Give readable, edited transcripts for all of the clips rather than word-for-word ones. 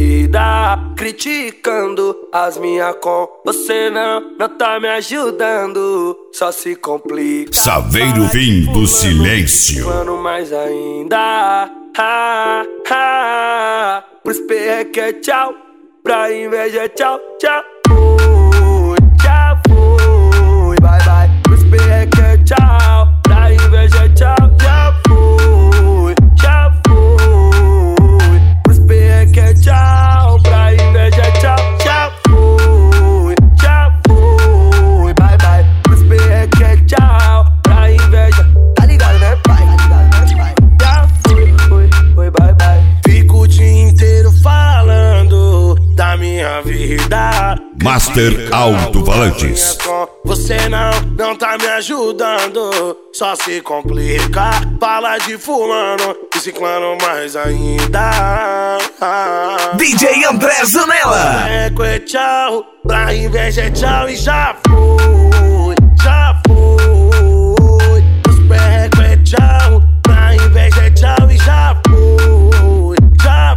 vida, criticando as minhas com. Você não tá me ajudando, só se complica. Saveiro vem do silêncio. Mano, mais ainda. Pros perreque é tchau, pra inveja é tchau, tchau. Já foi, bye bye. Pros perreque é tchau, pra inveja é tchau, já foi, já foi. Pros perreque é tchau, pra inveja é tchau, já foi, bye bye. Pros perreque é tchau, pra inveja. Tá ligado, né, pai? Já foi, bye bye. Fico o dia inteiro falando da minha vida. Master Alto-Falantes. Você não tá me ajudando, só se complica. Fala de fulano e ciclano mais ainda. DJ André Zanella. É tchau, pra inveja é tchau e já foi, já foi. Os perreco é tchau, pra inveja é tchau e já foi, já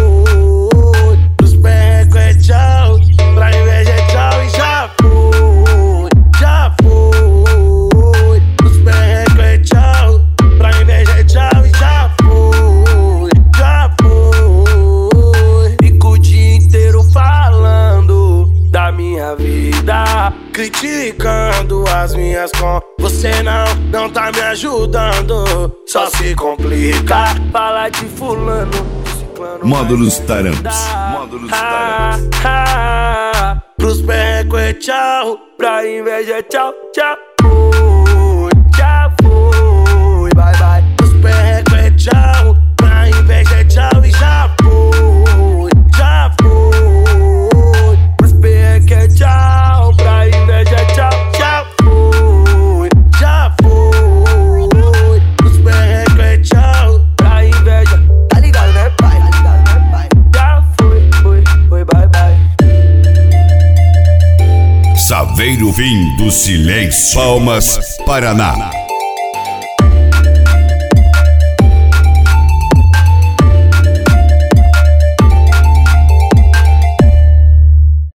foi. Os perreco é tchau, pra inveja é tchau e já foi, já foi. Os perreco é tchau, pra inveja é tchau e já foi, já foi. Fico o dia inteiro falando da minha vida, criticando as minhas com. Você não tá me ajudando, só se complica. Fala de fulano, ciclano. Módulos Taramps. Módulos Taramps. Pros perreco é tchau, pra inveja é tchau, tchau. Já foi, bye bye. Pros perreco é tchau, pra inveja é tchau e já foi, já foi. Pros perreco é tchau, pra inveja é tchau, já foi, já foi. Pros perreco é tchau, pra inveja. Tá ligado, né, pai? Já foi, bye bye. Saveiro vem do silêncio. Palmas, Paraná.